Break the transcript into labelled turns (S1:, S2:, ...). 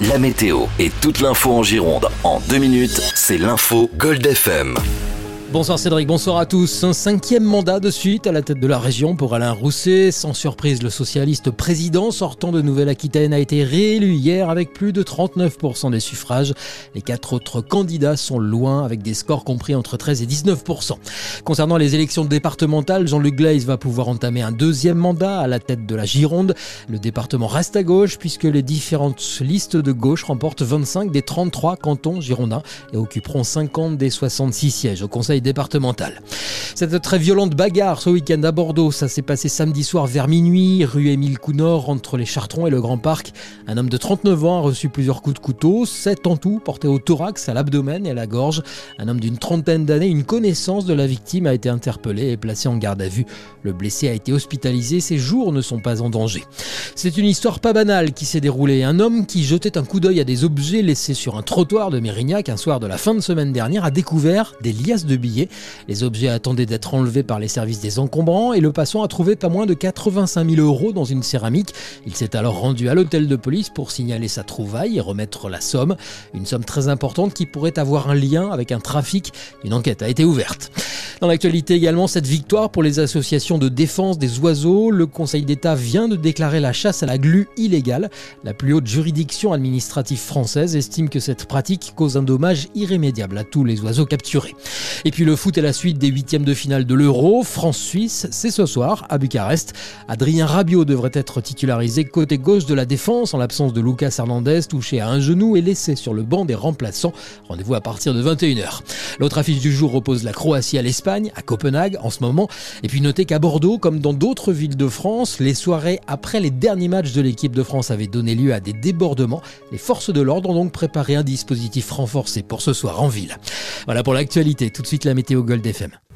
S1: La météo et toute l'info en Gironde en 2 minutes, c'est l'info Gold FM.
S2: Bonsoir Cédric, bonsoir à tous. Un 5e mandat de suite à la tête de la région pour Alain Rousset. Sans surprise, le socialiste président sortant de Nouvelle-Aquitaine a été réélu hier avec plus de 39% des suffrages. Les 4 autres candidats sont loin avec des scores compris entre 13 et 19%. Concernant les élections départementales, Jean-Luc Gleis va pouvoir entamer un 2e mandat à la tête de la Gironde. Le département reste à gauche puisque les différentes listes de gauche remportent 25 des 33 cantons girondins et occuperont 50 des 66 sièges au conseil départemental. Cette très violente bagarre ce week-end à Bordeaux, ça s'est passé samedi soir vers minuit, rue Émile Counor, entre les Chartrons et le Grand Parc. Un homme de 39 ans a reçu plusieurs coups de couteau, 7 en tout, portés au thorax, à l'abdomen et à la gorge. Un homme d'une trentaine d'années, une connaissance de la victime, a été interpellé et placé en garde à vue. Le blessé a été hospitalisé, ses jours ne sont pas en danger. C'est une histoire pas banale qui s'est déroulée. Un homme qui jetait un coup d'œil à des objets laissés sur un trottoir de Mérignac un soir de la fin de semaine dernière a découvert des liasses de billets. Les objets attendaient d'être enlevés par les services des encombrants et le passant a trouvé pas moins de 85 000 € dans une céramique. Il s'est alors rendu à l'hôtel de police pour signaler sa trouvaille et remettre la somme. Une somme très importante qui pourrait avoir un lien avec un trafic. Une enquête a été ouverte. Dans l'actualité également, cette victoire pour les associations de défense des oiseaux. Le Conseil d'État vient de déclarer la chasse à la glu illégale. La plus haute juridiction administrative française estime que cette pratique cause un dommage irrémédiable à tous les oiseaux capturés. Et puis le foot est la suite des 8e de finale de l'Euro. France-Suisse, c'est ce soir à Bucarest. Adrien Rabiot devrait être titularisé côté gauche de la défense en l'absence de Lucas Hernandez, touché à un genou et laissé sur le banc des remplaçants. Rendez-vous à partir de 21h. L'autre affiche du jour oppose la Croatie à l'Espagne, à Copenhague en ce moment. Et puis notez qu'à Bordeaux, comme dans d'autres villes de France, les soirées après les derniers matchs de l'équipe de France avaient donné lieu à des débordements. Les forces de l'ordre ont donc préparé un dispositif renforcé pour ce soir en ville. Voilà pour l'actualité. Tout de suite la météo Gold FM.